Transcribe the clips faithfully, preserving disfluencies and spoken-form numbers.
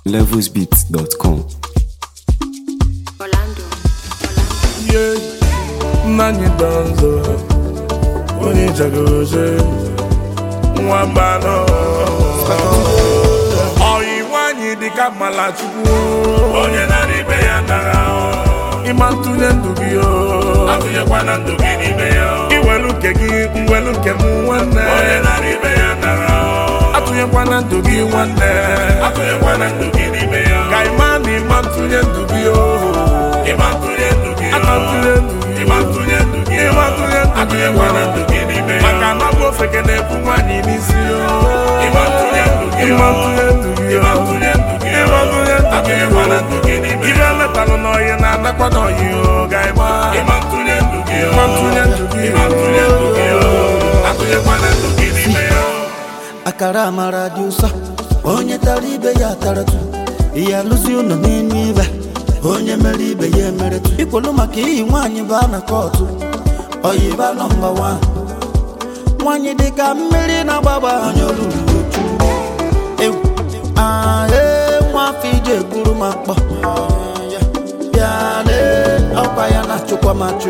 levels beats dot com. Orlando, Orlando. Yeah, nani danzo, oni jagoje, mwambano. Oyi wanyi dika malachuku, onye nani beyandara. Imantunye ndugio, atuye kwana ndugi ni beyo. Iwelu kegi, mwelu kemu wane, onye nani beyandara. Atuye kwana ndugi wane, atuye kwana ndugi ni beyo. Kaimani mantunye ndugio, imantunye ndugio, atantunye ndugio, imantunye ndugio, imantunye ndugio, atuye kwana ndugi ni beyo. Makana bo fekene kumani nisio, imantunye ndugio, imantunye ndugio, imantunye ndugio, imantunye ndugio, atuye kwana ndugi ni beyo. Ibele talo no ye na nakwa no yo, gaima, imantunye ndugio, imantunye ndugio, imantunye ndugio, atuye kwana ndugi ni beyo. Akara mara diusa, onye taribe ya taratu, iya luzi uno ninive, onye meribe ye meretu. Ikwelu maka iyi nwanyi ba na kotu, oyiba number one. Nwanyi dika mmiri na baba onye olulu otu. Ewu, ah eh, nwa fije guru makpo. Biale, okwa ya na chukwa machu.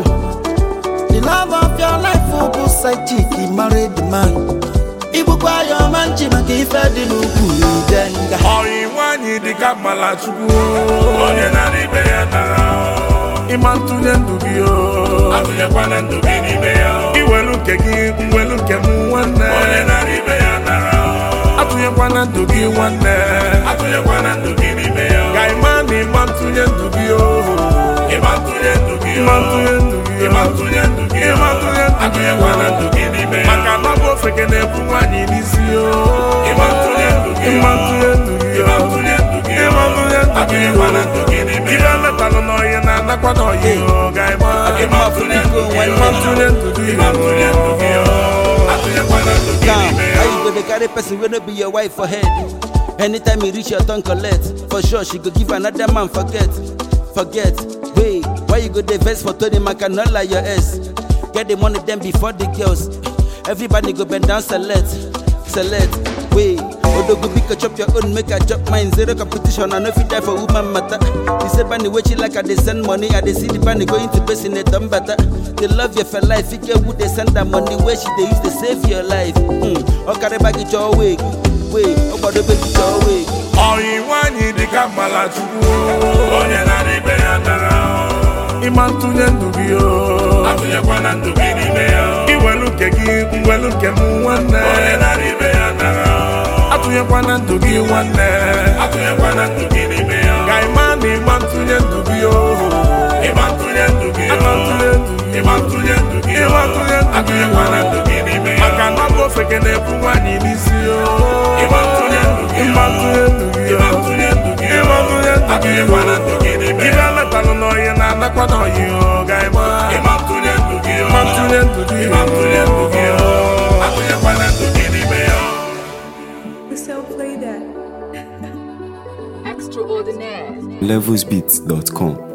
The love of your life will be side chick, married man. Ibukwa yo manchi maka ife dị n'ukwu ijenga. Oyi wanyi dika malachuku, onye nani beyandara. Imantunye ndugio, atuye kwana ndugi ni beyo. Iwelu kegi, mwelu kemu wane, onye nani beyandara. Atuye kwana ndugi wane, atuye kwana ndugi ni beyo. Gaimani mantunye ndugio, imantunye ndugio, imantunye ndugio, imantunye ndugio, imantunye ndugio, atuye kwana ndugi ni beyo. Makana bo fekene kumani nisio, imantunye ndugio, imantunye ndugio, imantunye ndugio, imantunye ndugio, atuye kwana ndugi ni beyo. Ibele talo no ye na nakwa no yo, gaima, imantunye ndugio, imantunye ndugio, imantunye ndugio, atuye kwana ndugi ni beyo. How you go dey carry person wey no be your wife for head? Anytime you reach your turn collect, for sure she go give another man forget, forget. Wait, why you go dey vex for Tony Maka not like your ass? Get the money then before the girls. Everybody go bend down select, select. Wait, Odogo bika chop your own, make a chop mine. Zero competition, I no fit die for woman matter. You say bunny watch it like I dey send money, I dey see the bunny going to base in a dumb better. They love you for life, you get who they send that money where she they use to save your life. Hmm, okay, back it your way. Wait, okay, back it your way. Oyi wanyi dika malachuku, onye nani beyandara. Imantunye ndugio, atuye kwana ndugi ni beyo. Iwelu kegi, mwelu kemu wane, onye nani beyandara. Atuye kwana ndugi wane, atuye kwana ndugi ni beyo. Gaimani mantunye ndugio, imantunye ndugio, imantunye ndugio, imantunye ndugio, imantunye ndugio, atuye kwana ndugi ni beyo. Makana bo fekene kumani nisio, imantunye ndugio, imantunye ndugio, imantunye ndugio, imantunye ndugio, atuye kwana ndugi ni beyo. Ibele talo no ye na nakwa no yo, gaima, imantunye ndugio, imantunye ndugio, imantunye ndugio, atuye kwana ndugi ni beyo. We still play that. Extraordinaire. levels beats dot com.